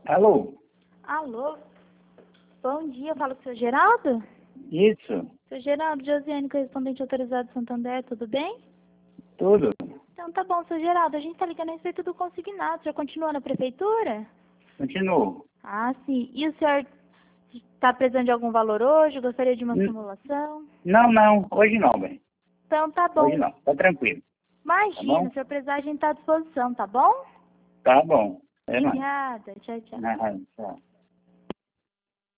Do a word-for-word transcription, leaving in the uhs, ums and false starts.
Alô? Alô? Bom dia, falo com o seu Geraldo? Isso, Seu Geraldo, Josiane, correspondente autorizado de Santander, tudo bem? tudo. Então tá bom, seu Geraldo, a gente tá ligando a respeito do consignado, já continua na prefeitura? Continuo. Ah, sim. E o senhor está precisando de algum valor hoje? Gostaria de uma N- simulação? Não, não, hoje não, bem. Então tá Hoje bom. não, tá tranquilo. Tá Imagina, bom? o senhor precisar, a gente tá à disposição, tá bom? Tá bom. É nóis. Obrigada, tchau, tchau. Ah, tchau.